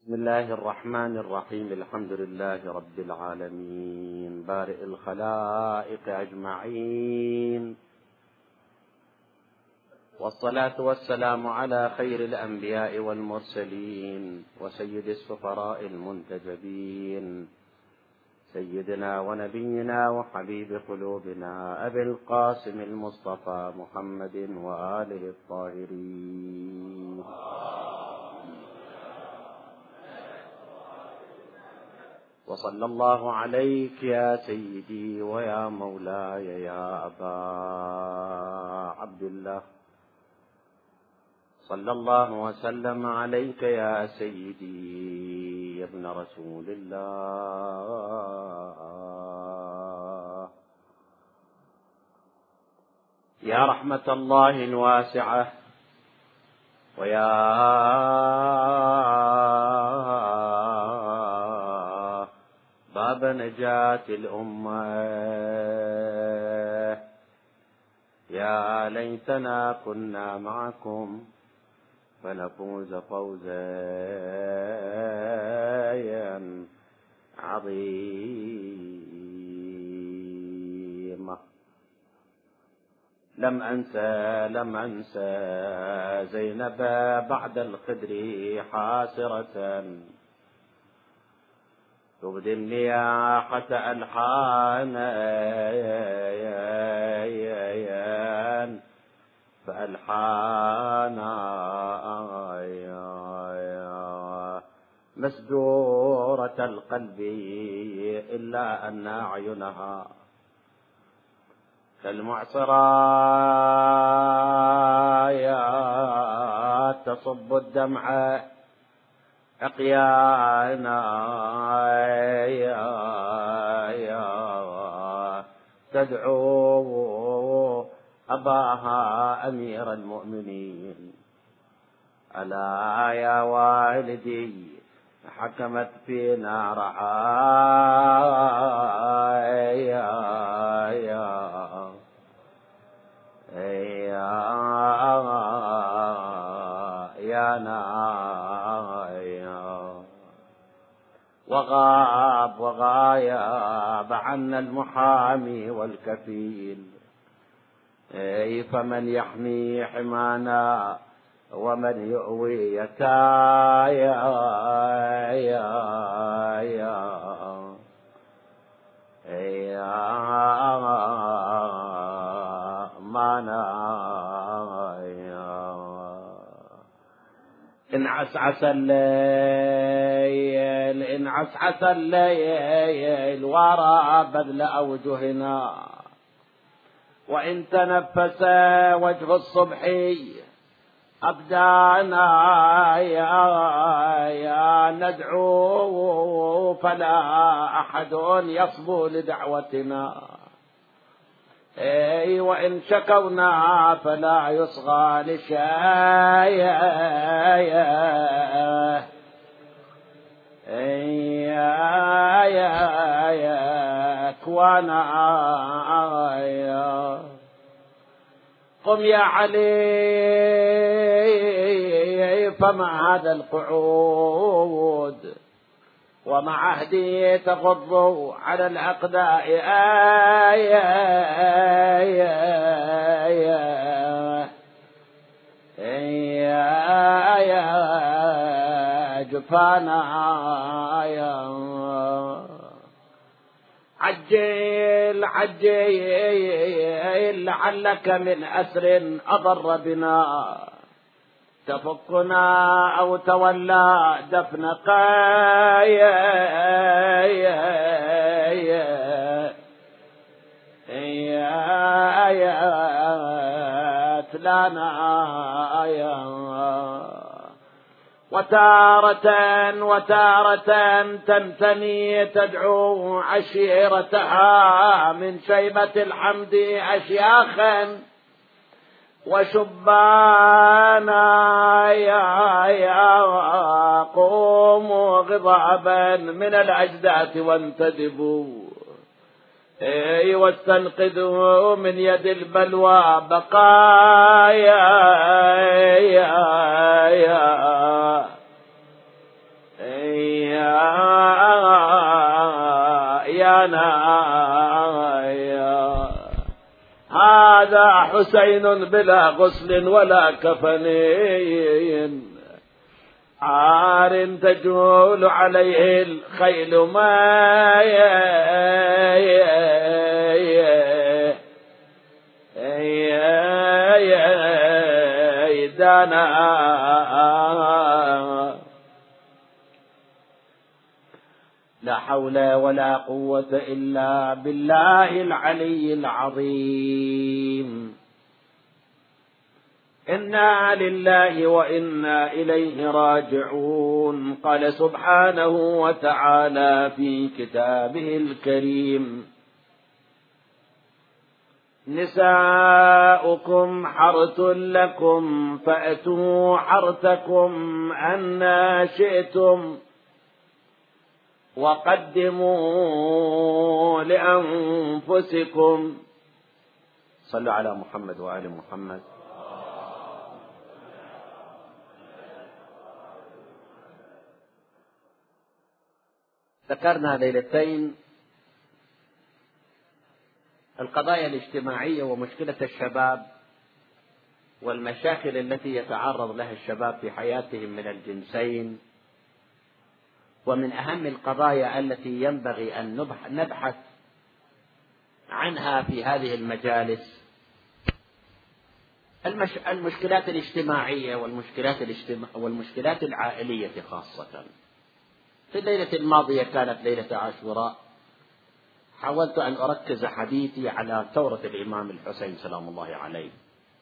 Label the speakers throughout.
Speaker 1: بسم الله الرحمن الرحيم. الحمد لله رب العالمين بارئ الخلائق أجمعين، والصلاة والسلام على خير الأنبياء والمرسلين وسيد السفراء المنتجبين، سيدنا ونبينا وحبيب قلوبنا أبي القاسم المصطفى محمد وآله الطاهرين. وصلى الله عليك يا سيدي ويا مولاي يا أبا عبد الله، صلى الله وسلم عليك يا سيدي يا ابن رسول الله، يا رحمة الله الواسعة ويا باب نجاة الأمة، يا ليتنا كنا معكم فنفوز فوزا عظيما. لم أنسى زينب بعد الخدر حاسرة، تبدي النياحة ألحانا فألحانا مسدورة القلب، إلا أن أعينها كالمعصرة تصب الدمع أقيانا تدعو أباها أمير المؤمنين، ألا يا والدي حكمت فينا وغايب عنا المحامي والكفيل، فمن يحمي حمانا ومن يؤوي يتايا إن عسعس الليل وراء بذل أوجهنا، وإن تنفس وجه الصبح أبدانا يا ندعو فلا أحد يصبو لدعوتنا، وإن شكونا فلا يصغى لشيء، كوانا قم يا علي فما هذا القعود، ومع عهدي تغضوا على الأقداء جفانا عجل لعلك من أسر أضر بنا، تفكنا أو تولى دفن وتارة تنتمي تدعو عشيرتها من شيبة الحمد أشياخا وشبانا قوموا غضابا من الأجداث وانتدبوا، واستنقذوا من يد البلوى بقايا دانا هذا حسين بلا غسل ولا كفن عار تجول عليه الخيل ما دانا لا حول ولا قوة إلا بالله العلي العظيم. إنا لله وإنا إليه راجعون. قال سبحانه وتعالى في كتابه الكريم: نساؤكم حرث لكم فأتوا حرثكم أنى شئتم وقدموا لأنفسكم. صلوا على محمد وآل محمد. ذكرنا ليلتين القضايا الاجتماعية ومشكلة الشباب والمشاكل التي يتعرض لها الشباب في حياتهم من الجنسين، ومن أهم القضايا التي ينبغي أن نبحث عنها في هذه المجالس المشكلات الاجتماعية والمشكلات العائلية خاصة. في الليلة الماضية كانت ليلة عاشوراء، حاولت أن أركز حديثي على ثورة الإمام الحسين سلام الله عليه،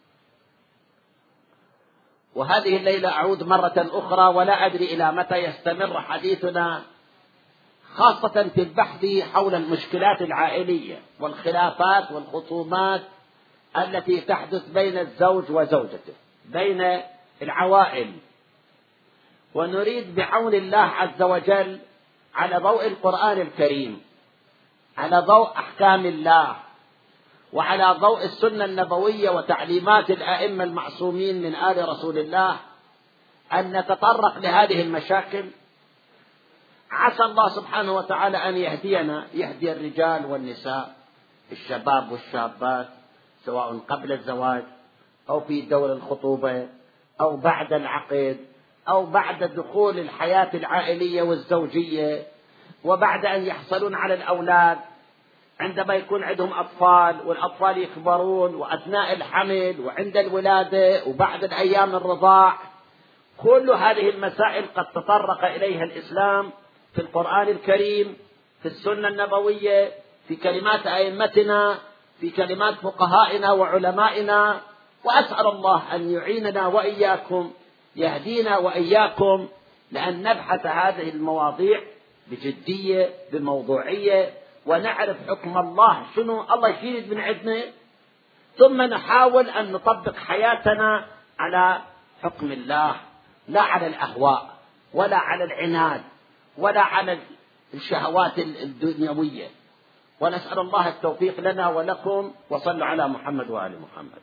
Speaker 1: وهذه الليلة أعود مرة أخرى ولا أدري إلى متى يستمر حديثنا، خاصة في البحث حول المشكلات العائلية والخلافات والخصومات التي تحدث بين الزوج وزوجته، بين العوائل. ونريد بعون الله عز وجل على ضوء القرآن الكريم، على ضوء أحكام الله، وعلى ضوء السنة النبوية وتعليمات الأئمة المعصومين من آل رسول الله، أن نتطرق لهذه المشاكل. عسى الله سبحانه وتعالى أن يهدينا، يهدي الرجال والنساء، الشباب والشابات، سواء قبل الزواج أو في دور الخطوبة أو بعد العقد أو بعد دخول الحياة العائلية والزوجية، وبعد أن يحصلون على الأولاد، عندما يكون عندهم أطفال والأطفال يكبرون، وأثناء الحمل وعند الولادة وبعد الأيام الرضاع. كل هذه المسائل قد تطرق إليها الإسلام في القرآن الكريم، في السنة النبوية، في كلمات أئمتنا، في كلمات فقهائنا وعلمائنا. وأسأل الله أن يعيننا وإياكم، يهدينا وإياكم، لأن نبحث هذه المواضيع بجدية بموضوعية، ونعرف حكم الله شنو الله يريد من عندنا، ثم نحاول أن نطبق حياتنا على حكم الله، لا على الأهواء ولا على العناد ولا على الشهوات الدنيوية. ونسأل الله التوفيق لنا ولكم، وصلوا على محمد وآل محمد.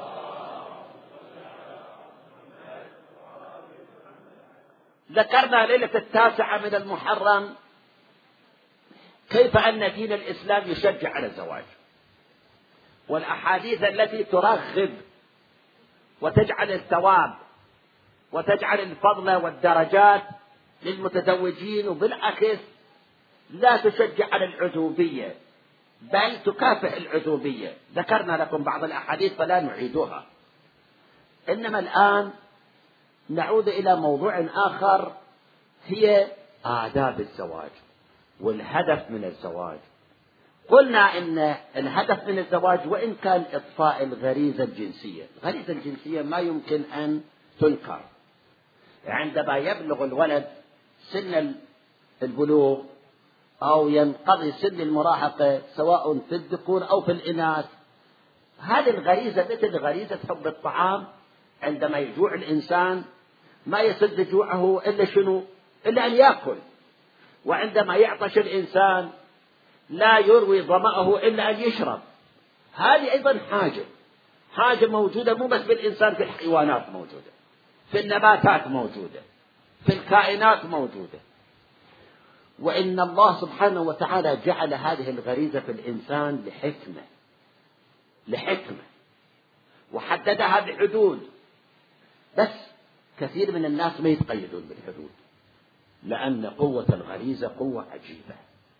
Speaker 1: ذكرنا ليلة 9 من المحرم كيف أن دين الإسلام يشجع على الزواج، والأحاديث التي ترغب وتجعل الثواب وتجعل الفضل والدرجات للمتزوجين، وبالعكس لا تشجع على العزوبية بل تكافئ العزوبية. ذكرنا لكم بعض الأحاديث فلا نعيدها، إنما الآن نعود إلى موضوع آخر، هي آداب الزواج والهدف من الزواج. قلنا إن الهدف من الزواج وإن كان إطفاء الغريزة الجنسية، الغريزة الجنسية ما يمكن أن تنكر. عندما يبلغ الولد سن البلوغ أو ينقضي سن المراهقة، سواء في الذكور أو في الإناث، هذه الغريزة مثل غريزة حب الطعام. عندما يجوع الإنسان ما يسد جوعه إلا شنو؟ إلا أن يأكل. وعندما يعطش الإنسان لا يروي ظمأه إلا أن يشرب. هذه أيضا حاجة موجودة مو بس بالإنسان، في الحيوانات موجودة، في النباتات موجودة، في الكائنات موجودة. وإن الله سبحانه وتعالى جعل هذه الغريزة في الإنسان لحكمة وحددها بحدود، بس كثير من الناس ما يتقيدون بالحدود، لأن قوة الغريزة قوة عجيبة،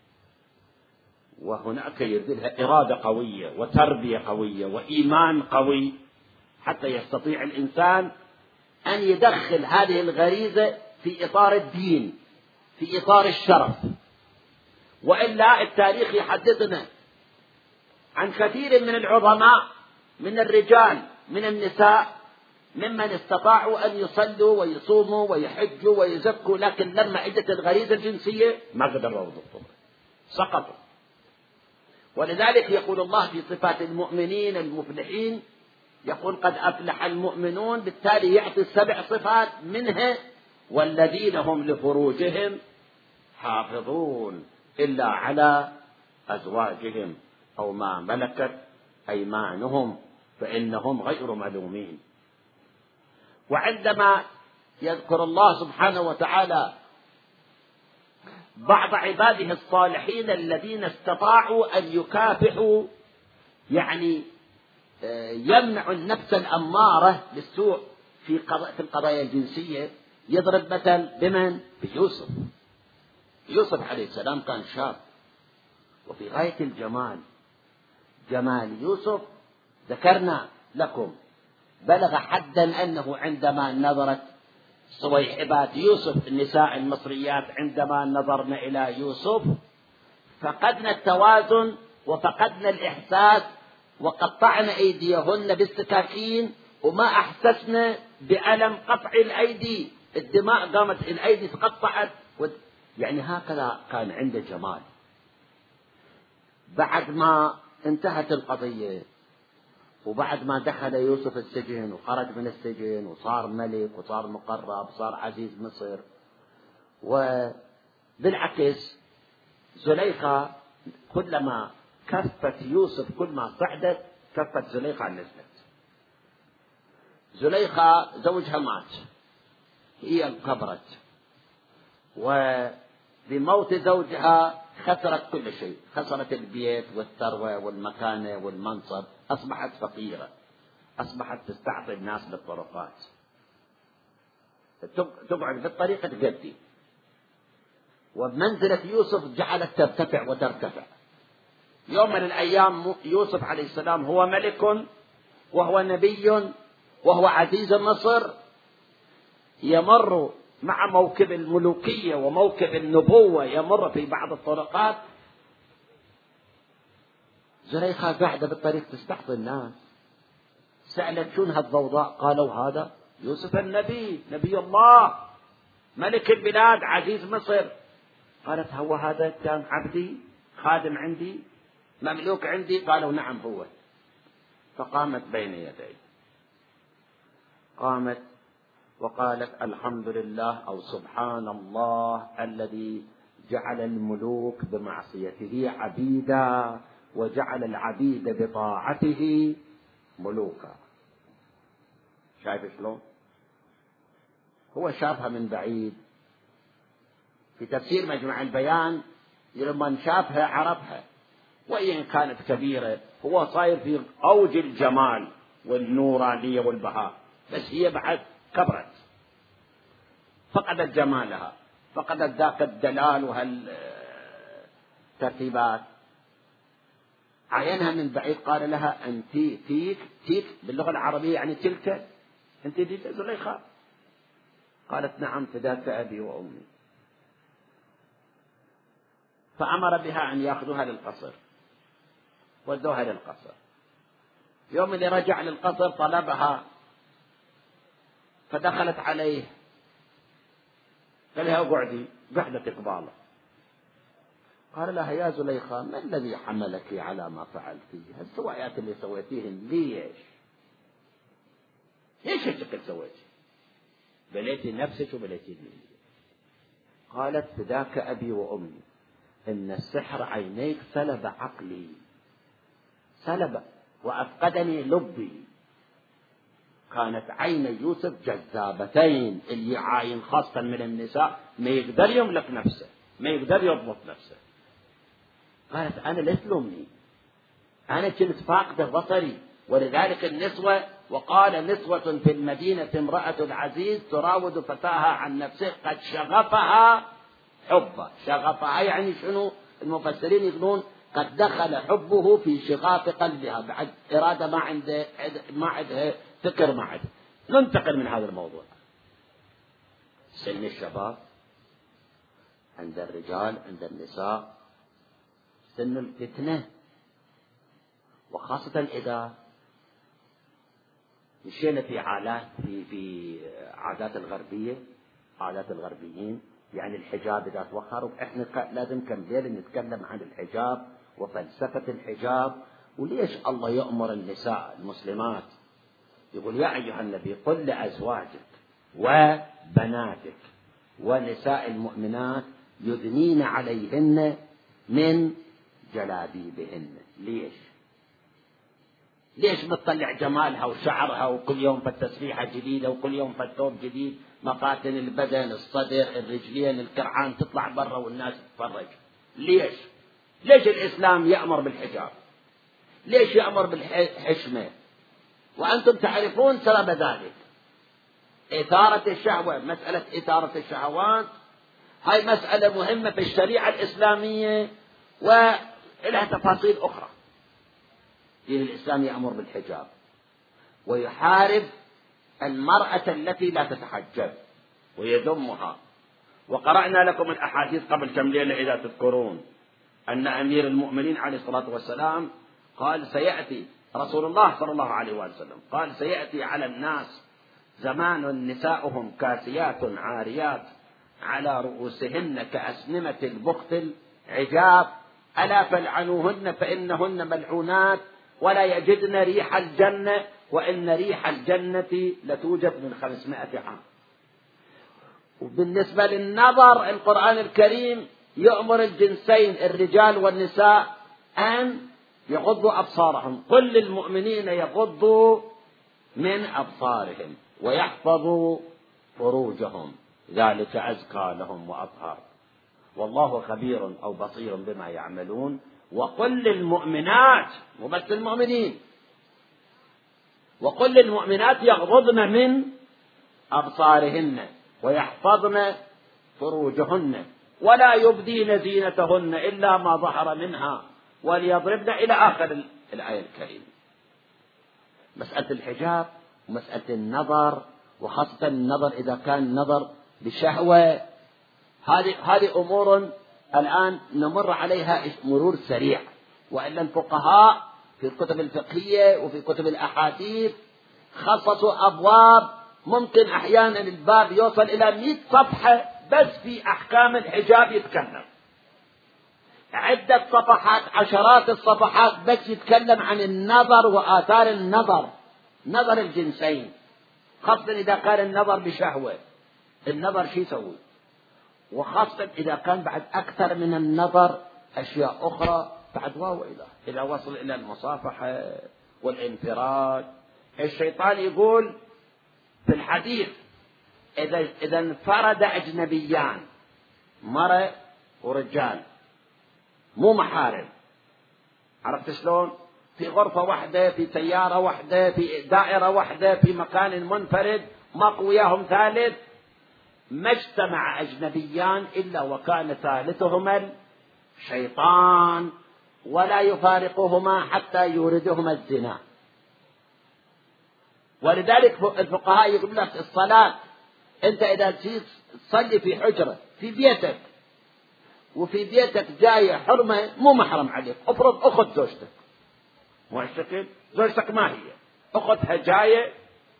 Speaker 1: وهناك يريدها إرادة قوية وتربية قوية وإيمان قوي حتى يستطيع الإنسان أن يدخل هذه الغريزة في إطار الدين، في إطار الشرف. وإلا التاريخ يحدثنا عن كثير من العظماء من الرجال من النساء ممن استطاعوا أن يصلوا ويصوموا ويحجوا ويزكوا، لكن لما اجت الغريزة الجنسية ما قدروا يضبطوها، سقطوا. ولذلك يقول الله في صفات المؤمنين المفلحين، يقول قد أفلح المؤمنون، بالتالي يعطي 7 صفات منها والذين هم لفروجهم حافظون إلا على أزواجهم أو ما ملكت أيمانهم فإنهم غير ملومين. وعندما يذكر الله سبحانه وتعالى بعض عباده الصالحين الذين استطاعوا أن يكافحوا، يعني يمنع النفس الأمارة بالسوء في القضايا الجنسية، يضرب مثل بمن؟ بيوسف. يوسف عليه السلام كان شاب وفي غاية الجمال. جمال يوسف ذكرنا لكم بلغ حدا أنه عندما نظرت صويحبات يوسف النساء المصريات عندما نظرنا إلى يوسف فقدنا التوازن وفقدنا الإحساس وقطعنا أيديهن بالسكاكين وما أحسسنا بألم قطع الأيدي، الدماء قامت، الأيدي تقطعت، يعني هكذا كان عنده جمال. بعد ما انتهت القضية وبعد ما دخل يوسف السجن وخرج من السجن وصار ملك وصار مقرب صار عزيز مصر، وبالعكس زليخة كلما كفت يوسف كل ما صعدت كفت زليخة نزلت. زليخة زوجها مات، هي انكبرت، وبموت زوجها خسرت كل شيء، خسرت البيت والثروة والمكانة والمنصب، أصبحت فقيرة، أصبحت تستعطي الناس بالطرقات، تقعد بالطريقة تقدي. وبمنزلة يوسف جعلت ترتفع وترتفع. يوم من الأيام يوسف عليه السلام هو ملك وهو نبي وهو عزيز مصر، يمر مع موكب الملوكية وموكب النبوة، يمر في بعض الطرقات، زليخة قاعدة بالطريق تستعطي الناس، سألت شون هالضوضاء؟ قالوا هذا يوسف النبي، نبي الله، ملك البلاد، عزيز مصر. قالت هو هذا كان عبدي، خادم عندي، مملوك عندي؟ قالوا نعم هو. فقامت بين يديه، قامت وقالت الحمد لله أو سبحان الله الذي جعل الملوك بمعصيته عبيدا وجعل العبيد بطاعته ملوكا. شايف شلون؟ هو شافها من بعيد. في تفسير مجمع البيان لما شافها عرفها، وإن كانت كبيرة هو صاير في أوج الجمال والنورانية والبهاء، بس هي بعد كبرت، فقدت جمالها، فقدت ذاك الدلال وهالترتيبات. عينها من بعيد قال لها أنت تيك باللغة العربية يعني تلك، أنت دي زليخة؟ قالت نعم فداك أبي وأمي. فأمر بها أن يأخذوها للقصر، ودوها للقصر. يوم اللي رجع للقصر طلبها فدخلت عليه، قال لها اقعدي، قعدت قباله. قال لها يا زليخة ما الذي حملك على ما فعلتيه؟ السويات اللي سويتيهن ليش؟ ليش الشكل سويتي؟ بليتي نفسك وبليتي لي. قالت فداك أبي وأمي إن السحر عينيك سلب عقلي، سلب وأفقدني لبي. كانت عين يوسف جذابتين، اللي عاين خاصة من النساء ما يقدر يملك نفسه، ما يقدر يضبط نفسه. قالت أنا لا تلومني، أنا كنت فاقدة بصري. ولذلك النسوة، وقال نسوة في المدينة امرأة العزيز تراود فتاها عن نفسه قد شغفها حبه. شغفها يعني شنو؟ المفسرين يقولون قد دخل حبه في شغاف قلبها، بعد إرادة ما عندها فكر ما عندها. ننتقل من هذا الموضوع. سن الشباب عند الرجال عند النساء سن الفتنة، وخاصة إذا مشينا في عادات الغربية، عادات الغربيين، يعني الحجاب إذا توخر. إحنا لازم كم ليلة نتكلم عن الحجاب وفلسفة الحجاب، وليش الله يأمر النساء المسلمات يقول يا أيها النبي قل لأزواجك وبناتك ونساء المؤمنات يدنين عليهن من جلابيبهن. ليش بتطلع جمالها وشعرها وكل يوم فالتسريحة جديدة وكل يوم فالثوب جديد، مفاتن البدن، الصدر، الرجلين، الكرعان تطلع برا والناس تتفرج؟ ليش الإسلام يأمر بالحجاب؟ ليش يأمر بالحشمة؟ وأنتم تعرفون سبب ذلك، إثارة الشهوة. مسألة إثارة الشهوات هاي مسألة مهمة في الشريعة الإسلامية ولها تفاصيل أخرى. دين الإسلام يأمر بالحجاب ويحارب المرأة التي لا تتحجب ويذمها. وقرأنا لكم الأحاديث قبل كم ليلة إذا تذكرون أن أمير المؤمنين عليه الصلاة والسلام قال سيأتي رسول الله صلى الله عليه وسلم قال سيأتي على الناس زمان نساؤهم كاسيات عاريات على رؤوسهن كأسنمة البخت العجاب ألا فالعنوهن فإنهن ملعونات ولا يجدن ريح الجنة وإن ريح الجنة لتوجد من 500 عام. وبالنسبة للنظر القرآن الكريم يأمر الجنسين الرجال والنساء أن يغضوا أبصارهم. قل للمؤمنين يغضوا من أبصارهم ويحفظوا فروجهم ذلك أزكى لهم وأطهر والله خبير أو بصير بما يعملون. وقل للمؤمنات وبس المؤمنين وقل للمؤمنات يغضضن من أبصارهن ويحفظن فروجهن ولا يبدين زينتهن إلا ما ظهر منها وليضربن إلى آخر الآية الكريمة. مسألة الحجاب ومسألة النظر، وخاصة النظر إذا كان نظر بشهوة، هذه أمور الآن نمر عليها مرور سريع. وإلا الفقهاء في الكتب الفقهية وفي كتب الأحاديث خصصوا أبواب ممكن أحيانا الباب يوصل إلى 100 صفحة بس في أحكام الحجاب يتكلم، عدة صفحات عشرات الصفحات بس يتكلم عن النظر وآثار النظر، نظر الجنسين، خاصة إذا كان النظر بشهوة. النظر شو يسوي؟ وخاصة إذا كان بعد أكثر من النظر أشياء أخرى بعد واو إذا وصل إلى المصافحة والانفراد. الشيطان يقول في الحديث إذا انفرد أجنبيان مرأة ورجال مو محارم، عرفت شلون؟ في غرفة واحدة في سيارة واحدة في دائرة واحدة في مكان منفرد ماكو وياهم ثالث، ما اجتمع أجنبيان إلا وكان ثالثهما الشيطان ولا يفارقهما حتى يوردهما الزنا. ولذلك الفقهاء يقول لك الصلاة أنت إذا تصلي في حجرة في بيتك وفي بيتك جاية حرمة مو محرم عليك، افرض أخت زوجتك، مو الشكل زوجتك ما هي أختها جاية،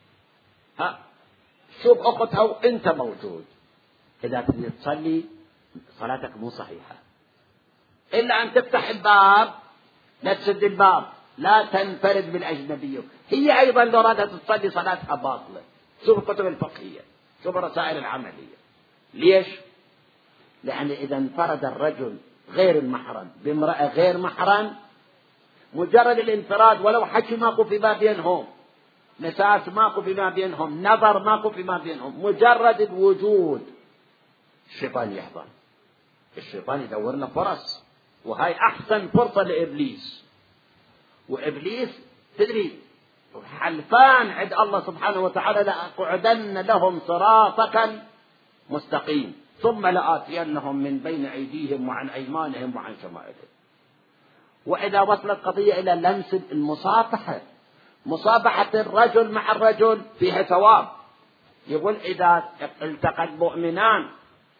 Speaker 1: شوف أختها وأنت موجود، إذا تريد تصلي صلاتك مو صحيحة إلا أن تفتح الباب، لا تسد الباب، لا تنفرد بالأجنبية. هي أيضا لو رادت تصلي صلاتها باطلة. شوف الكتب الفقهية، شوف الرسائل العملية. ليش؟ لأن إذا انفرد الرجل غير المحرم بامرأة غير محرم، مجرد الانفراد ولو حكي ماكو فيما بينهم، مساس ماكو فيما بينهم، نظر ماكو فيما بينهم، مجرد الوجود الشيطان يحضر الشيطان يدور له فرص، وهاي أحسن فرصة لإبليس. وإبليس تدري حلفان عند الله سبحانه وتعالى: لأقعدن لهم صراطك مستقيم ثم لآتينهم من بين أيديهم وعن أيمانهم وعن شمائلهم. وإذا وصلت قضية إلى لمس المصافحة، مصافحة الرجل مع الرجل فيها ثواب. يقول: إذا التقى المؤمنان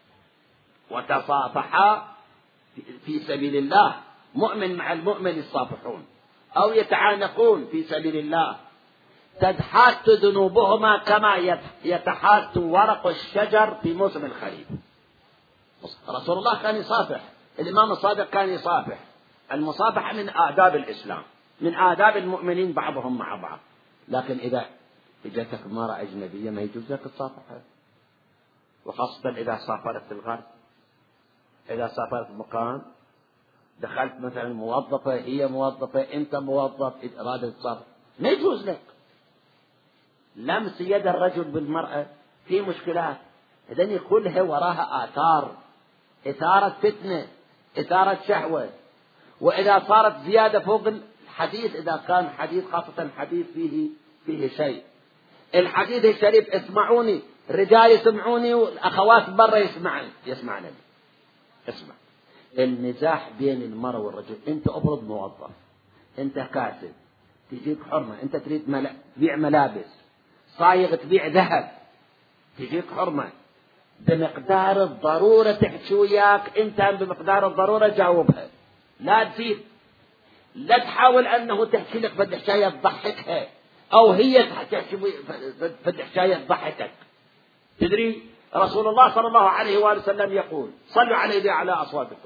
Speaker 1: وتصافحا في سبيل الله، مؤمن مع المؤمن يصافحون أو يتعانقون في سبيل الله، تتحات ذنوبهما كما يتحات ورق الشجر في موسم الخريف. رسول الله كان يصافح، الإمام الصادق كان يصافح. المصافحة من آداب الإسلام، من آداب المؤمنين بعضهم مع بعض. لكن إذا جاتك امرأة أجنبية ما يجوز لك تصافحها، وخاصة إذا سافرت في الغرب، إذا سافرت في مكان دخلت مثلا موظفة، هي موظفة، أنت موظف، إرادة تصافح ما يجوز لك. لمس يد الرجل بالمرأة في مشكلات، إذن كلها وراها آثار، إثارة فتنة، إثارة شهوة. وإذا صارت زيادة فوق الحديث، إذا كان حديث خاصة حديث فيه شيء، الحديث الشريف اسمعوني، الرجال يسمعوني والأخوات برا يسمعنا. اسمع، النزاح بين المرأة والرجل، أنت أفرض موظف، أنت كاتب، تجيك حرمة، أنت تريد تبيع ملابس، صايغ تبيع ذهب، تجيك حرمة بمقدار الضرورة تحكي وياك، أنت بمقدار الضرورة جاوبها، لا تزيد، لا تحاول أنه تحكي لك فد حكاية تضحكها أو هي تحكي فد حكاية تضحكك. تدري رسول الله صلى الله عليه وآله وسلم يقول: صلوا عليه على أصواتكم.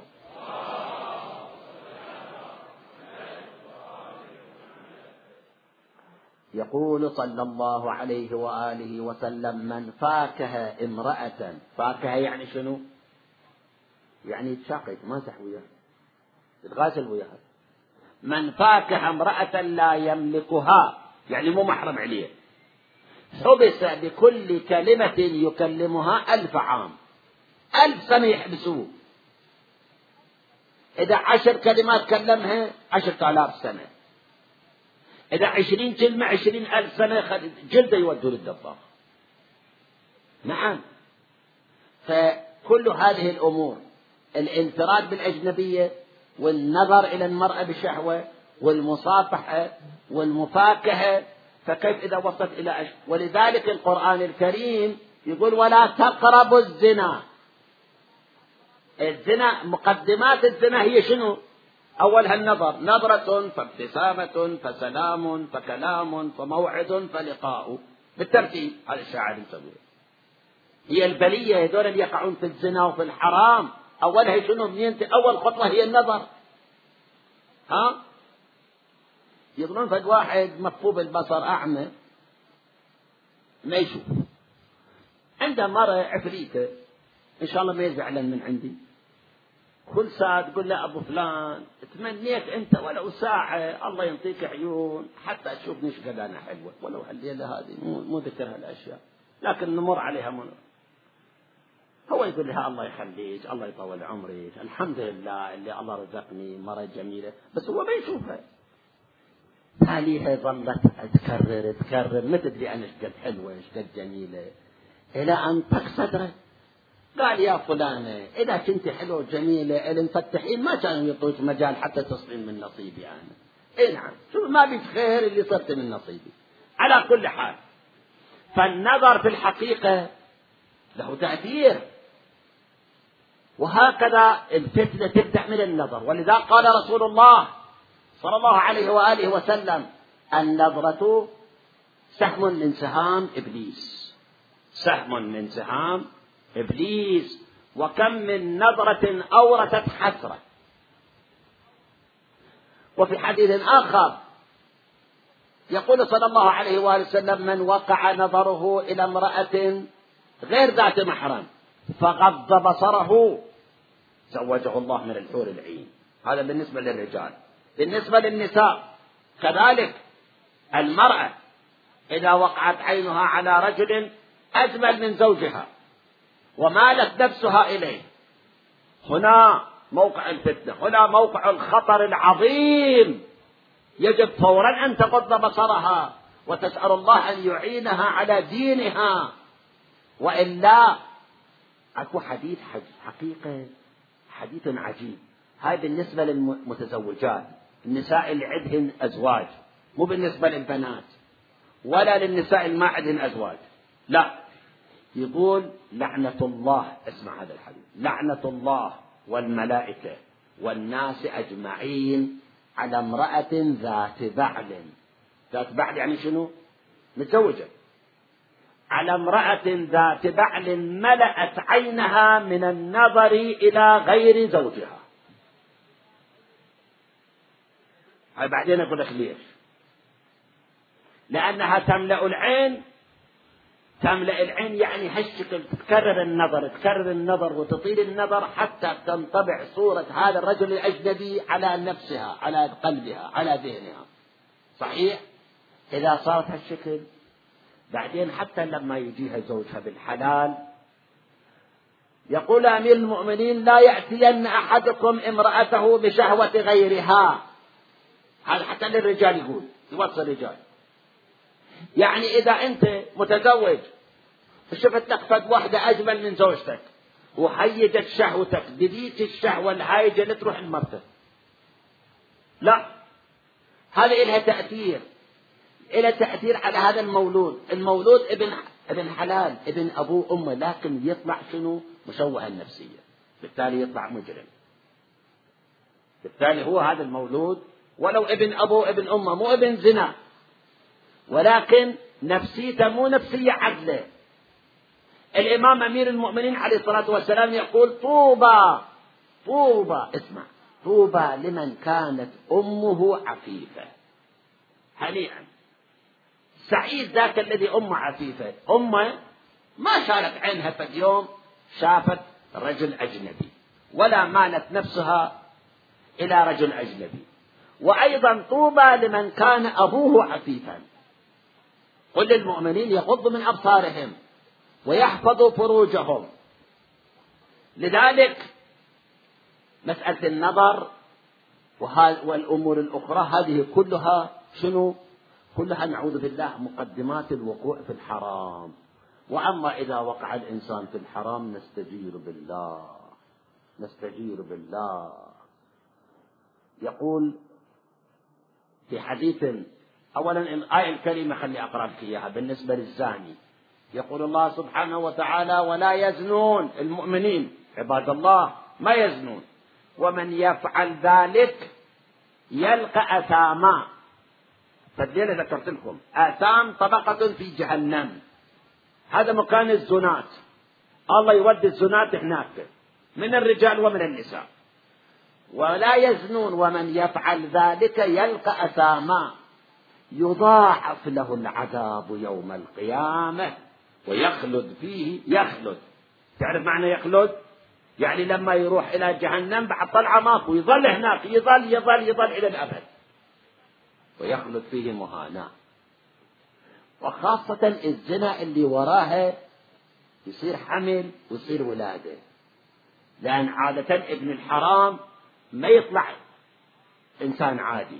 Speaker 1: يقول صلى الله عليه وآله وسلم: من فاكه امرأة، فاكه يعني شنو؟ يعني يتشاقق، ما تح وياها، يتغاسل وياها. من فاكه امرأة لا يملكها، يعني مو محرم عليه، حبس بكل كلمة يكلمها 1000 عام، 1000 سنة يحبسوه. إذا 10 كلمات كلمها 10,000 سنة، إذا 20 كلمة 20,000 سنة، جلده يودوا للدباغ. نعم. فكل هذه الأمور، الانفراد بالأجنبية، والنظر إلى المرأة بشهوة، والمصافحة والمفاكهة، فكيف إذا وصلت إلى ولذلك القرآن الكريم يقول: ولا تقربوا الزنا. الزنا، مقدمات الزنا هي شنو؟ أولها النظر، نظرة فابتسامة فسلام فكلام فموعد فلقاء، بالترتيب. هذا الشاعر يسويه. هي البلية، هذول اللي يقعون في الزنا وفي الحرام أولها شنو؟ أول خطوة هي النظر. يظنون فد واحد مكفوف البصر أعمى ما يشوف، عنده مرة عفريتة، إن شاء الله ما يزعلن من عندي، كل ساعة تقول له: أبو فلان، تمنيت أنت ولو ساعة الله ينطيك عيون حتى تشوف نش قد أنا حلوة، ولو هالليلة هذه مو ذكر هالأشياء، لكن نمر عليها هو يقول لها: الله يخليك، الله يطول عمرك، الحمد لله اللي الله رزقني مرة جميلة، بس هو ما يشوفها. تاليها ظلت تكرر، ما تدري أنا إيش قد حلوة، إيش قد جميلة، إلى أن طق صدره. قال: يا فلانة، إذا كنت حلوة وجميلة إلى مفتحين ما كانوا يعطوك مجال حتى تصلين من نصيبي أنا. نعم، شو ما بيت خير اللي صرت من نصيبي. على كل حال، فالنظر في الحقيقة له تأثير، وهكذا الفتنة تبدأ من النظر. ولذا قال رسول الله صلى الله عليه وآله وسلم: النظرة سهم من سهام إبليس، سهم من سهام إبليس، وكم من نظرة أورثت حسرة. وفي حديث آخر يقول صلى الله عليه وآله وسلم: من وقع نظره إلى امرأة غير ذات محرم فغض بصره زوجه الله من الحور العين. هذا بالنسبة للرجال. بالنسبة للنساء كذلك، المرأة إذا وقعت عينها على رجل أجمل من زوجها ومالت نفسها إليه، هنا موقع الفتنة، هنا موقع الخطر العظيم، يجب فورا أن تغض بصرها وتسأل الله أن يعينها على دينها، وإلا أكو حديث حقيقة حديث عجيب. هاي بالنسبة للمتزوجات، النساء اللي عندهن أزواج، مو بالنسبة للبنات ولا للنساء اللي ما عندهن أزواج، لا. يقول لعنة الله، اسمع هذا الحديث، لعنة الله والملائكة والناس أجمعين على امرأة ذات بعل. ذات بعل يعني شنو؟ متزوجة. على امرأة ذات بعل ملأت عينها من النظر إلى غير زوجها. هاي بعدين أقول لك ليش. لأنها تملأ العين، تملأ العين يعني هالشكل، تكرر النظر وتطيل النظر حتى تنطبع صورة هذا الرجل الأجنبي على نفسها، على قلبها، على ذهنها. صحيح؟ إذا صارت هالشكل بعدين حتى لما يجيها زوجها بالحلال يقول أمير المؤمنين لا يأتين أحدكم امرأته بشهوة غيرها. هذا حتى للرجال يقول، يوصل الرجال. يعني إذا أنت متزوج شفت لك فد واحدة أجمل من زوجتك وهيجت شهوتك بديك الشهوة الهايجة اللي تروح المرتب، لا، هذا إلها تأثير، إلى تأثير على هذا المولود. المولود ابن حلال، ابن أبوه أمه، لكن يطلع شنو؟ مشوه النفسية، بالتالي يطلع مجرم. بالتالي هو هذا المولود ولو ابن أبوه ابن أمه، مو ابن زنا، ولكن نفسيته مو نفسية عدلة. الإمام أمير المؤمنين عليه الصلاة والسلام يقول طوبى اسمع، طوبى لمن كانت أمه عفيفة. هنيئا، سعيد ذاك الذي أمه عفيفة، أمه ما شالت عينها في اليوم شافت رجل أجنبي، ولا مالت نفسها إلى رجل أجنبي. وأيضا طوبى لمن كان أبوه عفيفا. قل للمؤمنين يغضوا من أبصارهم ويحفظوا فروجهم. لذلك مسألة النظر والأمور الأخرى هذه كلها شنو؟ كلها نعوذ بالله مقدمات الوقوع في الحرام. وأما إذا وقع الإنسان في الحرام نستجير بالله. يقول في حديث، أولا الآية الكريمة خلي أقرأ لك إياها بالنسبة للزاني. يقول الله سبحانه وتعالى ولا يزنون، المؤمنين عباد الله ما يزنون، ومن يفعل ذلك يلقى أثاما. فالدين ذكرت لكم آثام طبقة في جهنم، هذا مكان الزنات، الله يودي الزنات هناك من الرجال ومن النساء. ولا يزنون ومن يفعل ذلك يلقى أثاما يضاعف له العذاب يوم القيامة ويخلد فيه. يخلد، تعرف معنى يخلد؟ يعني لما يروح إلى جهنم بعد طلعة ماكو، يظل هناك، يظل إلى الأبد، ويخلد فيه مهانا. وخاصة الزنا اللي وراها يصير حمل ويصير ولادة، لأن عادة ابن الحرام ما يطلع إنسان عادي.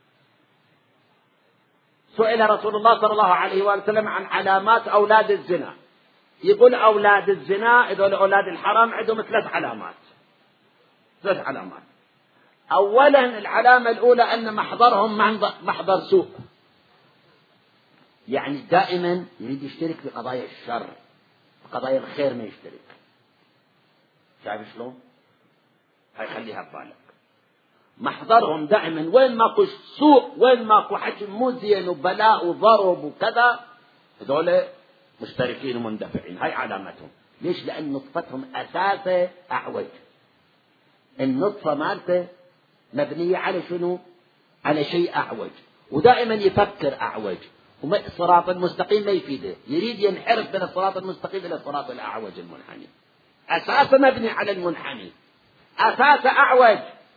Speaker 1: سئل رسول الله صلى الله عليه وسلم عن علامات أولاد الزنا، يقول أولاد الزنا إذا أولاد الحرام عندهم ثلاث علامات. أولا العلامة الأولى أن محضرهم محضر سوء، يعني دائما يريد يشترك بقضايا الشر، بقضايا الخير ما يشترك. شايف شلون؟ هاي خليها ببالك. محضرهم دائما وين ماكو سوء، وين ماكو حكي مو زين وبلاء وضرب وكذا، هذول مشتركين ومندفعين. هاي علامتهم. ليش؟ لأن نطفتهم أساسه أعوج. النطفة مالته مبنية على شنو؟ على شيء أعوج، ودائما يفكر أعوج، والصراط المستقيم ما يفيده، يريد ينحرف من الصراط المستقيم إلى الصراط الأعوج المنحني. أساسه مبني على المنحني، أساسه أعوج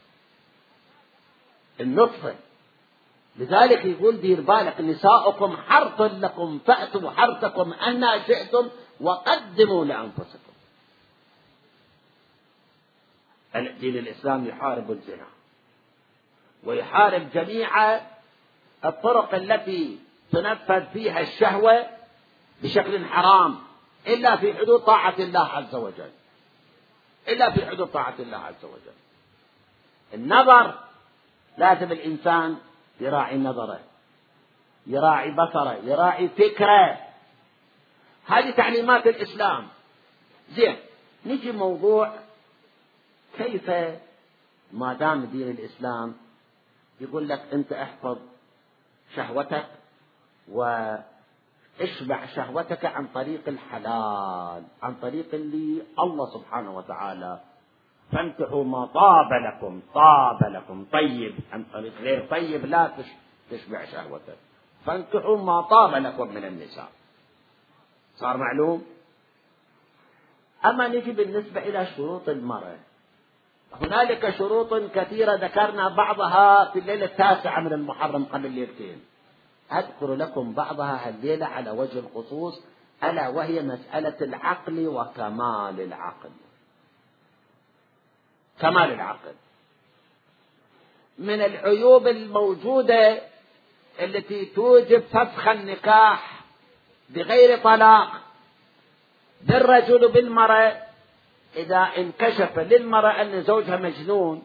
Speaker 1: النطفة. لذلك يقول دير بالك نساؤكم حرث لكم فأتوا حرثكم أن شئتم وقدموا لأنفسكم. دين الإسلام يحارب الزنا ويحارب جميع الطرق التي تنفذ فيها الشهوة بشكل حرام إلا في حدود طاعة الله عز وجل، إلا في حدود طاعة الله عز وجل. النظر لازم الإنسان يراعي نظره، يراعي بصره، يراعي فكره. هذه تعليمات الإسلام. زين، نجي موضوع كيف ما دام دين الإسلام يقول لك أنت احفظ شهوتك واشبع شهوتك عن طريق الحلال، عن طريق اللي الله سبحانه وتعالى فانكحوا ما طاب لكم، طاب لكم طيب، عن طريق غير طيب لا تشبع شهوتك. فانكحوا ما طاب لكم من النساء. صار معلوم؟ أما نجي بالنسبة إلى شروط المرأة، هنالك شروط كثيرة ذكرنا بعضها في الليلة 9 من المحرم قبل ليلتين، أذكر لكم بعضها الليلة على وجه الخصوص، ألا وهي مسألة العقل وكمال العقل. كمال العقل من العيوب الموجودة التي توجب فسخ النكاح بغير طلاق بالرجل بالمرأة، إذا انكشف للمرأة أن زوجها مجنون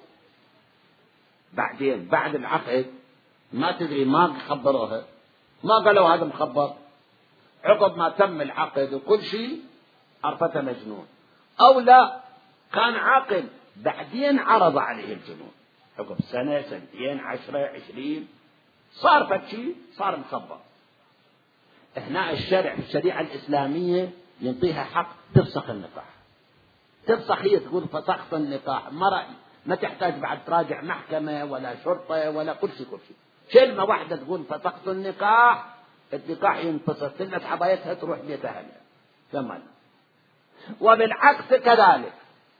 Speaker 1: بعدين بعد العقد ما تدري، ما خبروها، ما قالوا هذا مخبر، عقب ما تم العقد وكل شيء عرفته مجنون، أو لا كان عاقل بعدين عرض عليه الجنون عقب سنة سنتين 10 20 صار فتشي، صار مخبر. هنا الشرع في الشريعة الإسلامية ينطيها حق تفسخ النكاح، تفسخ، هي تقول فسخت النكاح، ما تحتاج بعد تراجع محكمة ولا شرطة ولا كل شيء. كلمة واحدة تقول فسخت النكاح، النكاح ينفسخ، تلبس حبايتها تروح بيت أهلها كمان. وبالعكس كذلك،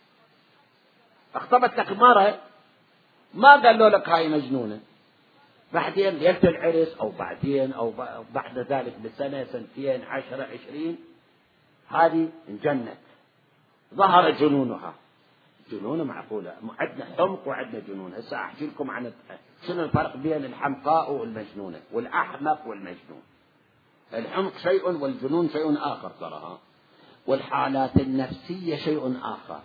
Speaker 1: اخطبت لك مرة ما قالوا لك هاي مجنونة، بعدين ليلة العرس أو بعدين أو بعد ذلك بسنة سنتين 10 20 هذه انجنت، ظهر جنونها. جنون معقولة، عندنا حمق وعندنا جنون. هسه أحكي لكم عن شنو الفرق بين الحمقاء والمجنونة والأحمق والمجنون. الحمق شيء والجنون شيء آخر ترى، والحالات النفسية شيء آخر.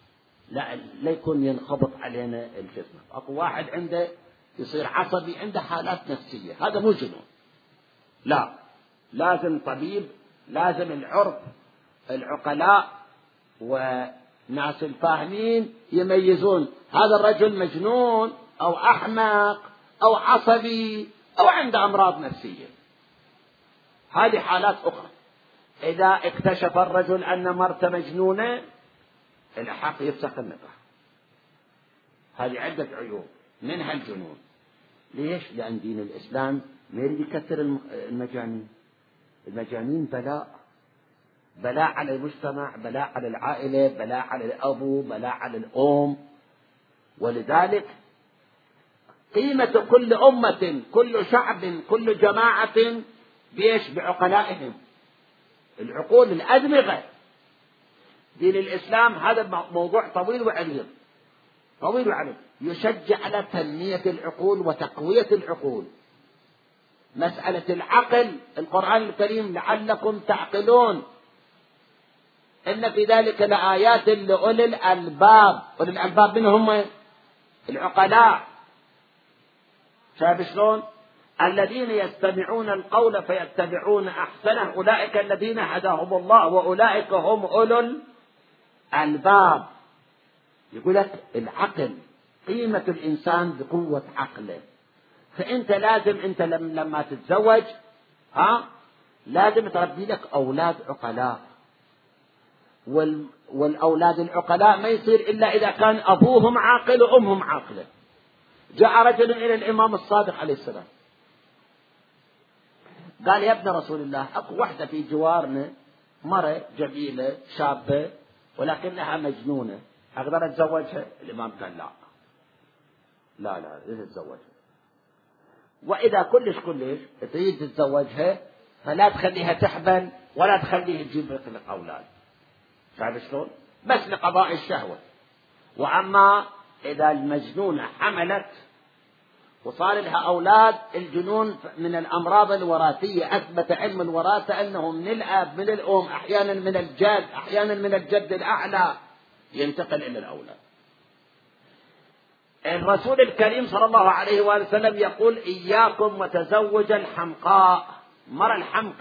Speaker 1: لا يكون ينخبط علينا الجسم. أكو واحد عنده يصير عصبي، عنده حالات نفسية، هذا مو جنون. لا، لازم طبيب، لازم العرف العقلاء وناس الفاهمين يميزون هذا الرجل مجنون أو أحمق أو عصبي أو عنده أمراض نفسية. هذه حالات أخرى. إذا اكتشف الرجل أن مرته مجنونة الأحق يفسخ النكاح. هذه عدة عيوب منها الجنون. ليش؟ لأن دين الإسلام ما يريد يكثر المجانين. المجانين بلاء على المجتمع، بلاء على العائلة، بلاء على الأبو، بلاء على الأم. ولذلك قيمة كل أمة، كل شعب، كل جماعة بيش بعقلائهم، العقول الأدمغة. دين الإسلام هذا موضوع طويل وعريض، طويل وعريض، يشجع على تنمية العقول وتقوية العقول. مسألة العقل، القرآن الكريم لعلكم تعقلون إن في ذلك لآيات لأولي الألباب. أولي الألباب من هم؟ العقلاء. شايف شلون؟ الذين يستمعون القول فيتبعون أحسنه أولئك الذين هداهم الله وأولئك هم أولو الألباب. يقول لك العقل، قيمة الإنسان بقوة عقله. فأنت لازم أنت لما تتزوج لازم تربي لك أولاد عقلاء. والأولاد العقلاء ما يصير إلا إذا كان أبوهم عاقل وأمهم عاقلة. جاء رجل إلى الإمام الصادق عليه السلام قال: يا ابن رسول الله، أكو واحدة في جوارنا مرة جميلة شابة ولكنها مجنونة، أقدر أتزوجها؟ الإمام قال: لا تتزوجها، وإذا كلش تريد تتزوجها فلا تخليها تحبل ولا تخليها تجيب لك أولاد. شايف شلون؟ بس لقضاء الشهوة. وأما إذا المجنونة حملت وصار لها أولاد، الجنون من الأمراض الوراثية، أثبت علم الوراثة أنه من الأب من الأم أحيانا من الجد أحيانا من الجد الأعلى ينتقل إلى الأولاد. الرسول الكريم صلى الله عليه وآله وسلم يقول إياكم وتزوج الحمقاء، مرة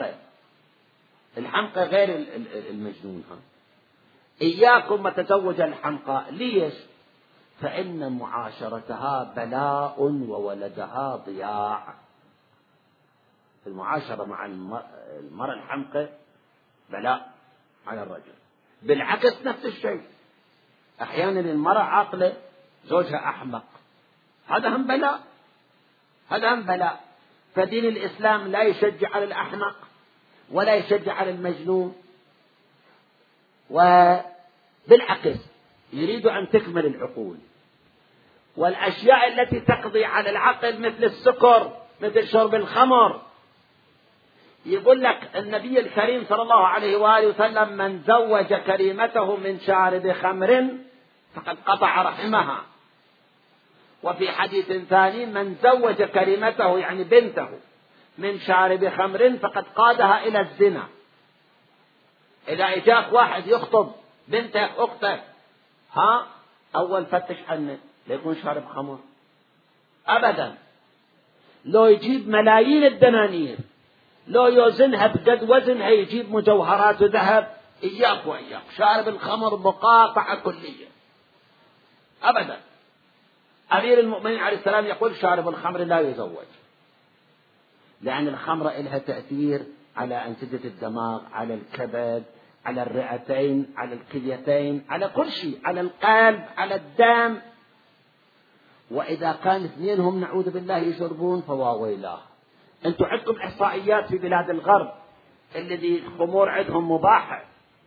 Speaker 1: الحمقى غير المجنون، إياكم وتزوج الحمقاء. ليش؟ فإن معاشرتها بلاء وولدها ضياع. المعاشرة مع المرأة الحمقى بلاء على الرجل. بالعكس نفس الشيء، أحيانا المرأة عاقلة زوجها أحمق، هذا هم بلاء. فدين الإسلام لا يشجع على الأحمق ولا يشجع على المجنون، وبالعكس يريد أن تكمل العقول. والأشياء التي تقضي على العقل مثل السكر، مثل شرب الخمر، يقول لك النبي الكريم صلى الله عليه وآله وسلم من زوج كريمته من شارب خمر فقد قطع رحمها. وفي حديث ثاني من زوج كريمته يعني بنته من شارب خمر فقد قادها إلى الزنا. إذا إجاك واحد يخطب بنتك أختك، أول فتش عنه ليكون شارب خمر أبدا. لو يجيب ملايين الدنانير، لو يوزنها بقد وزنها، يجيب مجوهرات وذهب، إياك وإياك شارب الخمر مقاطعة كلية أبدا. أمير المؤمنين عليه السلام يقول شارب الخمر لا يزوج، لأن الخمر لها تأثير على أنسجة الدماغ، على الكبد، على الرئتين، على الكليتين، على كل شيء، على القلب، على الدم. وإذا كان اثنينهم نعوذ بالله يشربون فواويلاه. أنتم عندكم إحصائيات في بلاد الغرب الذي الخمور عندهم مباحة،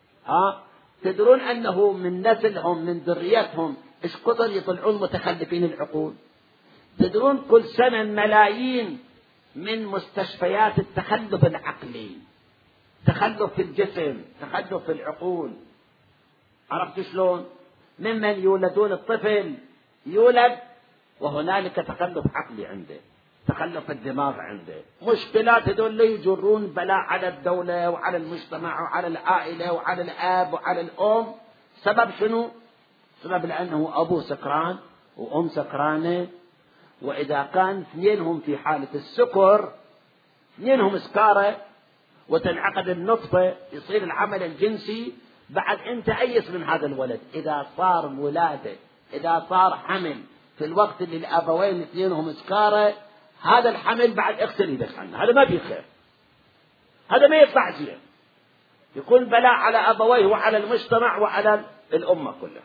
Speaker 1: تدرون أنه من نسلهم من ذريتهم إيش كثر يطلعون متخلفين العقول؟ تدرون كل سنة ملايين من مستشفيات التخلف العقلي، تخلف في الجسم، تخلف في العقول. عرفت شلون؟ ممن يولدون الطفل يولد وهنالك تخلف عقلي عنده، تخلف الدماغ عنده، مشكلات هذول يجرون بلاء على الدولة وعلى المجتمع وعلى العائلة وعلى الأب وعلى الأم. سبب شنو؟ سبب لأنه أبو سكران وأم سكرانة. وإذا كان اثنينهم في حالة السكر، اثنينهم سكارة وتنعقد النطفة يصير العمل الجنسي، بعد أنت أيس من هذا الولد. إذا صار ولادة، إذا صار حمل في الوقت اللي الأبوين اثنينهم سكارة، هذا الحمل بعد اغسل يدك عنه، هذا ما في خير، هذا ما يطلع زين، يكون بلاء على أبويه وعلى المجتمع وعلى الأمة كلها.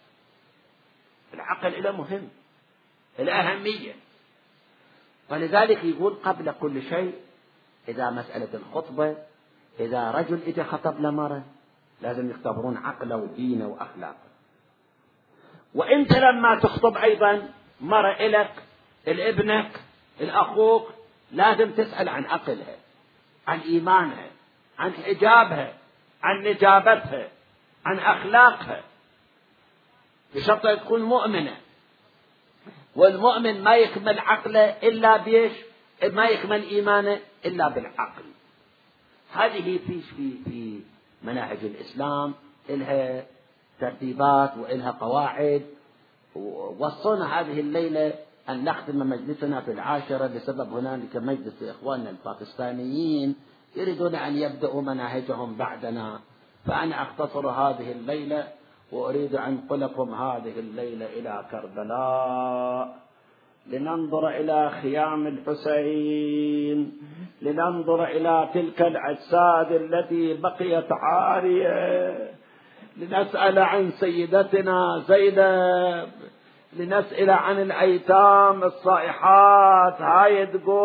Speaker 1: العقل إله مهم، الأهمية. ولذلك يقول قبل كل شيء إذا مسألة الخطبة، إذا رجل إجا خطب لمرة لازم يختبرون عقله ودينه وأخلاقه. وإنت لما تخطب أيضا مرة إلك الابنك الأخوك، لازم تسأل عن عقلها، عن إيمانها، عن حجابها، عن نجابتها، عن أخلاقها، بشرط تكون مؤمنة. والمؤمن ما يكمل عقله إلا بيش، ما يكمل إيمانه إلا بالعقل. هذه في مناهج الإسلام إلها ترتيبات وإلها قواعد. ووصلنا هذه الليلة أن نختم مجلسنا في 10 بسبب هنالك مجلس إخواننا الباكستانيين يريدون أن يبدأوا مناهجهم بعدنا، فأنا أختصر هذه الليلة وأريد أن أنقلكم هذه الليلة إلى كربلاء لننظر إلى خيام الحسين، لننظر إلى تلك الأجساد التي بقيت عارية، لنسأل عن سيدتنا زينب، لنسأل عن الأيتام الصائحات. هاي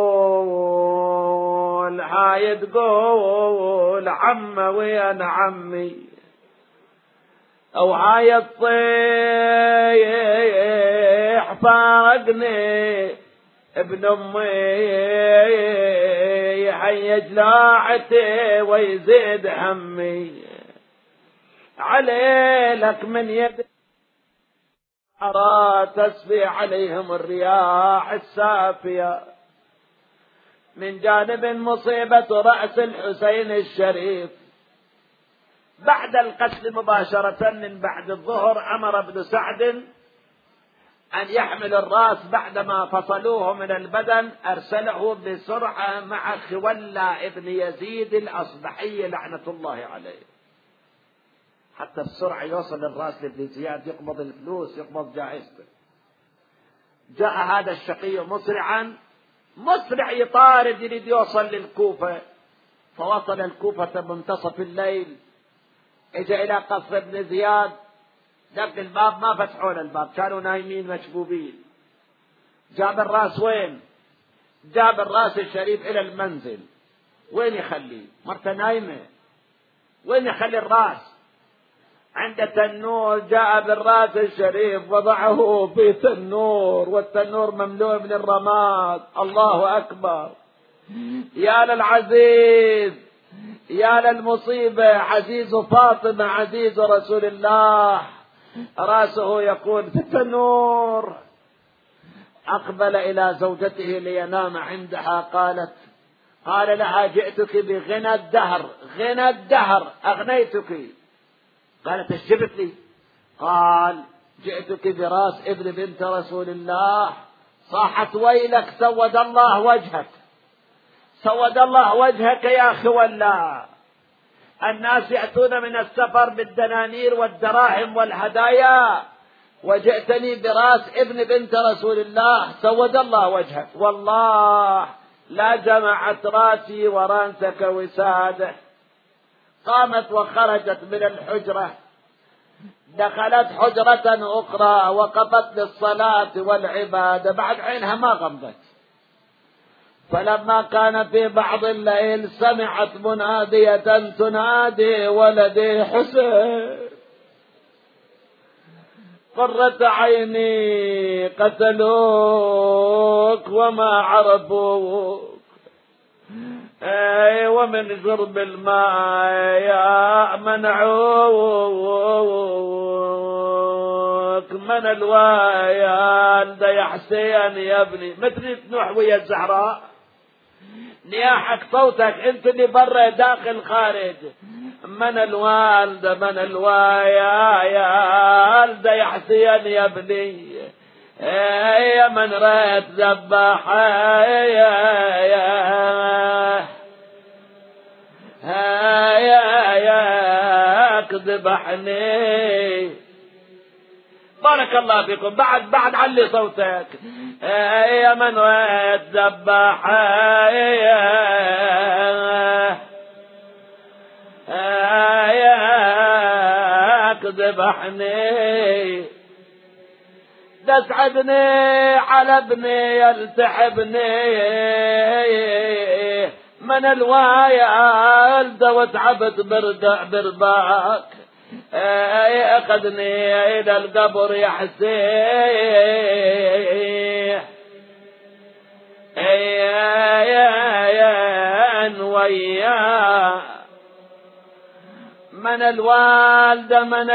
Speaker 1: تقول عم وين عمي، أو هاي الطيح فارقني ابن أمي، حي جلاعتي ويزيد همي، عليك من يد أرى تسفي عليهم الرياح السافية. من جانب مصيبة رأس الحسين الشريف بعد القتل مباشرة من بعد الظهر، أمر ابن سعد أن يحمل الرأس بعدما فصلوه من البدن، أرسله بسرعة مع خولة ابن يزيد الأصبحي لعنة الله عليه، حتى بسرعة يوصل الرأس لابن زياد يقبض الفلوس يقبض جائزته. جاء هذا الشقي مسرع يطارد يريد يوصل للكوفة، فوصل الكوفة منتصف الليل، اجى إلى قصر ابن زياد، دق الباب ما فتحون الباب، كانوا نايمين مشبوبين. جاب الراس وين؟ جاب الراس الشريف إلى المنزل. وين يخليه؟ مرته نايمة، وين يخلي الراس؟ عند تنور، جاء بالراس الشريف وضعه في تنور، والتنور مملوء من الرماد. الله أكبر! يا للعزيز، يا للمصيبة، عزيز فاطمة، عزيز رسول الله، رأسه يكون في التنور. أقبل إلى زوجته لينام عندها، قال لها: جئتك بغنى الدهر، غنى الدهر، أغنيتك. قالت: ايش جبت لي؟ قال: جئتك براس ابن بنت رسول الله. صاحت: ويلك، سود الله وجهك، سود الله وجهك يا خولة، الناس يأتون من السفر بالدنانير والدراهم والهدايا، وجئتني براس ابن بنت رسول الله، سود الله وجهك، والله لا جمعت راسي ورانسك وساده. قامت وخرجت من الحجرة، دخلت حجرة أخرى، وقفت للصلاة والعبادة، بعد عينها ما غمضت. فلما كان في بعض الليل سمعت منادية تنادي: ولدي حسين، قرة عيني، قتلوك وما عرفوك، ومن شرب الماء منعوك، من الوالد يا حسين يا ابني. مثل نوح ويا الزهراء، نياحك صوتك انت اللي برا داخل خارج. من الوالد، من الوالد يا حسين يا ابني، يا من رأيت ذبح، يا كذبحني. بارك الله فيكم. بعد علي صوتك. يا من رأيت ذبح، يا كذبحني، تسعدني على ابني يلتحبني، من الوالد وتعبت برباك، أخذني إلى القبر يا حسين، ويا من الوالد، من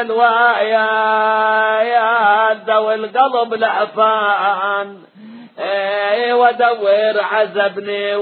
Speaker 1: الوالد والقلب لعفان، ودور عذبني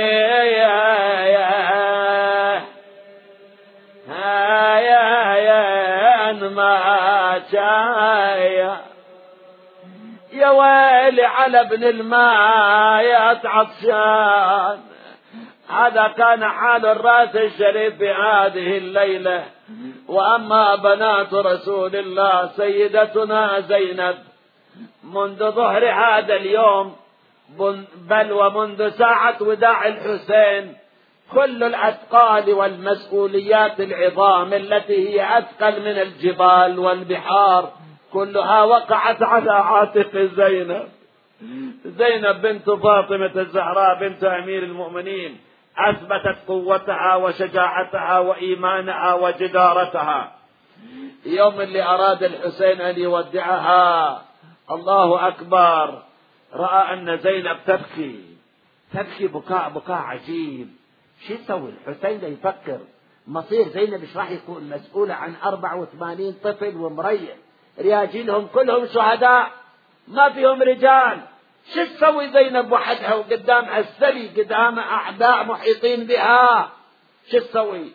Speaker 1: يا ما شايا، يا ويلي على ابن الماء عطشان. هذا كان حال الراس الشريف في هذه الليلة. وأما بنات رسول الله سيدتنا زينب منذ ظهر هذا اليوم، بل ومنذ ساعة وداع الحسين، كل الأثقال والمسؤوليات العظام التي هي أثقل من الجبال والبحار كلها وقعت على عاتق زينب. زينب بنت فاطمة الزهراء بنت أمير المؤمنين أثبتت قوتها وشجاعتها وإيمانها وجدارتها. يوم اللي أراد الحسين أن يودعها، الله أكبر، رأى أن زينب تبكي بكاء عجيب. شو يسوي الحسين؟ يفكر مصير زينب، مش راح يكون مسؤولة عن 84 طفل ومريض، رياجيلهم كلهم شهداء ما فيهم رجال. شو تسوي زينب وحدها وقدام السري قدام أعداء محيطين بها؟ شو تسوي؟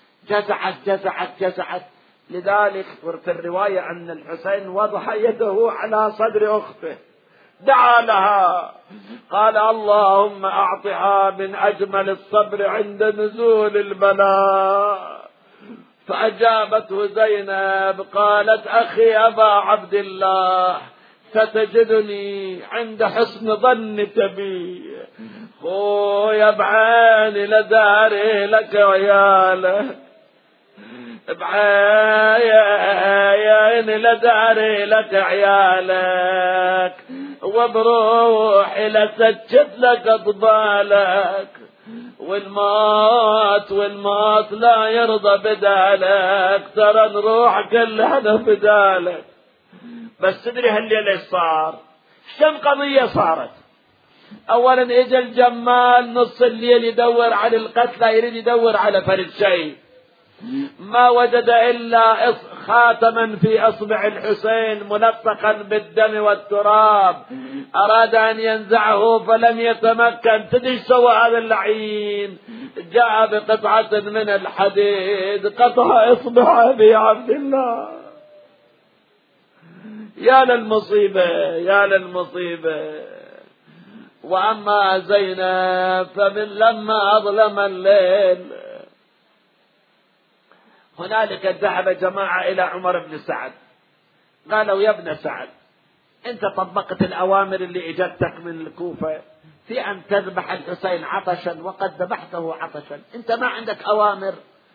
Speaker 1: جزعت. لذلك في الرواية أن الحسين وضع يده على صدر أخته، دعا لها، قال اللهم أعطها من أجمل الصبر عند نزول البلاء. فأجابته زينب قالت أخي أبا عبد الله ستجدني عند حسن ظنك بي، خويا بعيني لداري لك ويالك، بعيني لداري لك عيالك، وبروحي لسجد لك اطبالك، والموت لا يرضى بدالك، ترى نروح كلها بدالك. بس تدري هالليلة ايش صار؟ كم قضية صارت. اولا اجى الجمال نص الليل يدور على القتلى، يريد يدور على فرد شيء، ما وجد الا خاتما في اصبع الحسين ملطخا بالدم والتراب، اراد ان ينزعه فلم يتمكن. تدري سوى هذا اللعين؟ جاء بقطعة من الحديد قطع اصبع ابي عبد الله. يا للمصيبة. واما زينب فمن لما اظلم الليل هنالك ذهب جماعة إلى عمر بن سعد، قالوا يا ابن سعد أنت طبقت الأوامر اللي إجتك من الكوفة في أن تذبح الحسين عطشا وقد ذبحته عطشا، أنت ما عندك أوامر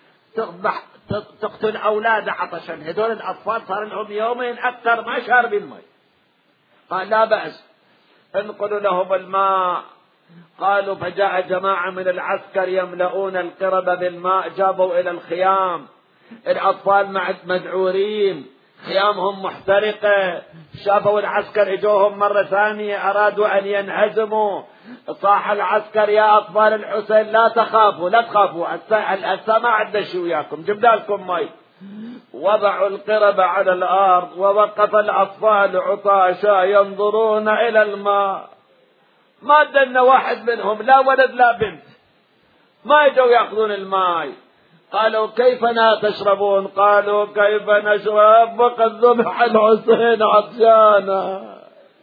Speaker 1: تقتل أولاد عطشا، هذول الأطفال صار لهم يومين أكثر ما شاربين الماء. قال لا بأس، انقلوا لهم الماء. قالوا فجاء جماعة من العسكر يملؤون القرب بالماء، جابوا إلى الخيام، الأطفال مدعورين، خيامهم محترقة. شافوا العسكر اجوهم مرة ثانية أرادوا أن ينهزموا. صاح العسكر يا أطفال الحسين لا تخافوا هسه ما عندنا شيء وياكم، جبنا لكم مي. وضعوا القرب على الأرض ووقف الأطفال عطاشا ينظرون إلى الماء، ما دلنا واحد منهم لا ولد لا بنت، ما يجوا يأخذون الماء. قالوا كيف تشربون؟ قالوا كيف نشرب وقد ذبح الحسين عطشانا.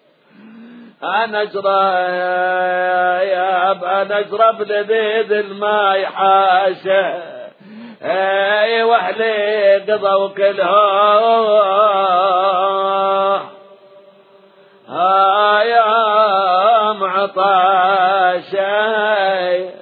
Speaker 1: نشرب لبيد الماء حاشا، اي وحلي قضوا كلها يا معطاشا.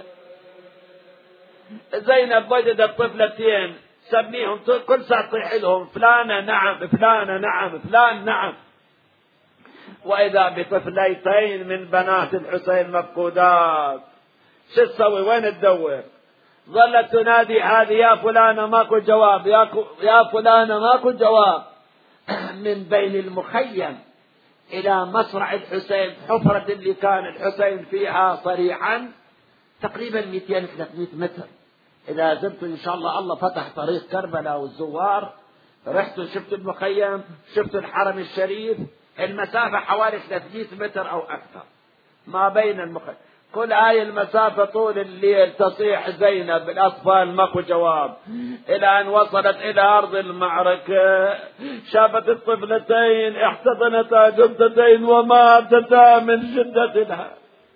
Speaker 1: زينب وجدت طفلتين سميهم كل ساعة تطيح لهم فلانة نعم فلانة نعم فلان نعم، وإذا بطفليتين من بنات الحسين مفقودات. شو تسوي؟ وين تدور؟ ظلت تنادي هذه يا فلانة ماكو جواب، يا فلانة ماكو جواب. من بين المخيم إلى مصرع الحسين حفرة اللي كان الحسين فيها صريعا تقريبا 200-300 متر. إذا زرتوا إن شاء الله فتح طريق كربلاء والزوار، رحتوا شفتوا المخيم، شفتوا الحرم الشريف، المسافة حوالي 300 متر أو أكثر ما بين المخيم. كل هاي المسافة طول الليل تصيح زينب الأطفال ماكو جواب، إلى أن وصلت إلى أرض المعركة. شافت الطفلتين احتضنتا جثتين وماتتا من شدة الهم.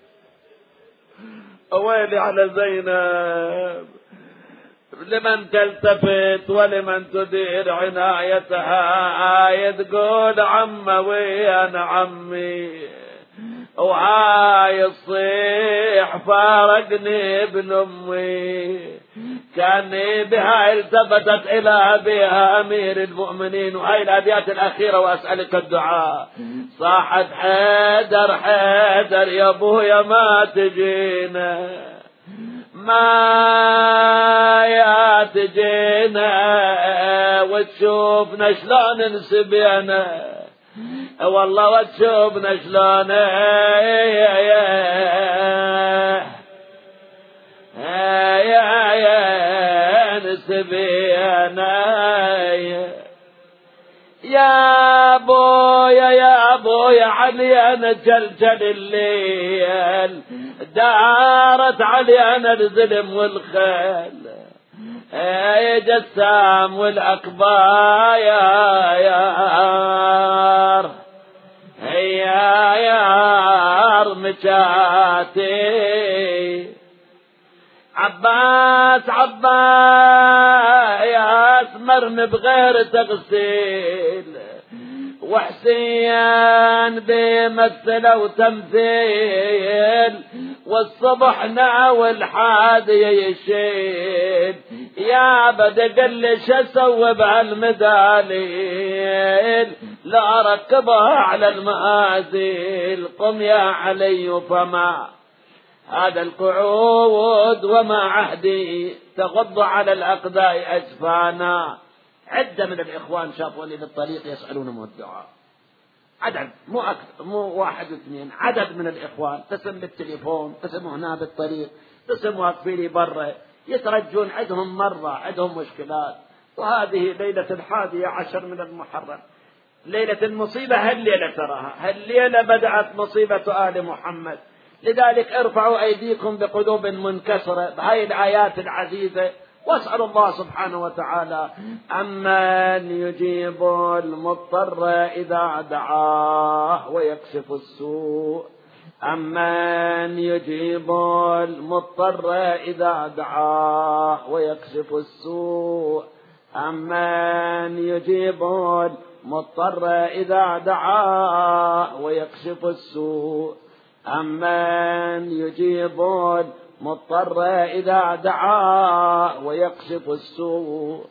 Speaker 1: ويلي على زينب، لمن تلتفت ولمن تدير عنايتها. تقول عموي أنا عمي، وهاي الصيح فارقني ابن أمي، كاني بها التفتت إلى أبيها أمير المؤمنين. وهاي الأبيات الأخيرة وأسألك الدعاء. صاحت حيدر حيدر يا أبويا ما تجينا، ما يا تجينا وتشوفنا شلون نسبينا، والله وتشوفنا شلون نسبينا. يا ابويا علي انا جلجل الليل، دارت علي انا الظلم والخيل، يا جسام والأكباير يا مجاتي، عباس مرمي بغير تغسيل، وحسين بيمثل وتمثيل، والصبح ناول حادي يشيل، يا بدق اللي شسوي بهالمداليل، لا ركبها على المآزيل، قم يا علي فما هذا القعود وما عهدي، تغض على الأقداء أجفانا. عدة من الإخوان شافوني بالطريق يسألونهم الدعاء، عدد مو أكثر، مو واحد واثنين، عدد من الإخوان، قسم بالتليفون، قسم هنا بالطريق، قسم واقفين برا يترجون، عندهم مرة عندهم مشكلات. وهذه ليلة 11 من المحرم، ليلة المصيبة، هالليلة تراها، هالليلة بدأت مصيبة آل محمد. لذلك ارفعوا أيديكم بقلوب منكسرة بهاي الآيات العزيزة، واسأل الله سبحانه وتعالى أمن يجيب المضطر إذا دعاه ويكشف السوء، أمن يجيب المضطر إذا دعاه ويكشف السوء، أمن يجيب المضطر إذا دعاه ويكشف السوء، أمن يجيب المضطر إذا دعاه ويكشف السوء،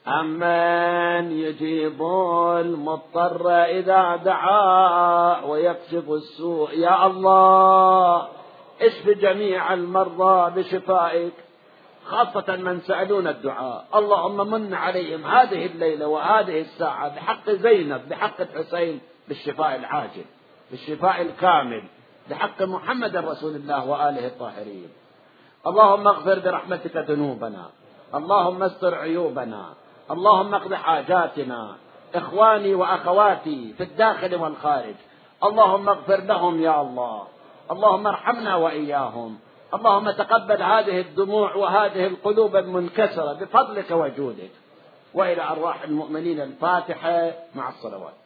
Speaker 1: أمن يجيب المضطر إذا دعاه ويكشف السوء. يا الله اشف جميع المرضى بشفائك، خاصة من سألون الدعاء، اللهم من عليهم هذه الليلة وهذه الساعة بحق زينب، بحق الحسين، بالشفاء العاجل، بالشفاء الكامل، بحق محمد رسول الله وآله الطاهرين. اللهم اغفر برحمتك ذنوبنا، اللهم استر عيوبنا، اللهم اقض حاجاتنا، إخواني وأخواتي في الداخل والخارج، اللهم اغفر لهم يا الله، اللهم ارحمنا وإياهم، اللهم تقبل هذه الدموع وهذه القلوب المنكسرة بفضلك وجودك. وإلى أرواح المؤمنين الفاتحة مع الصلوات.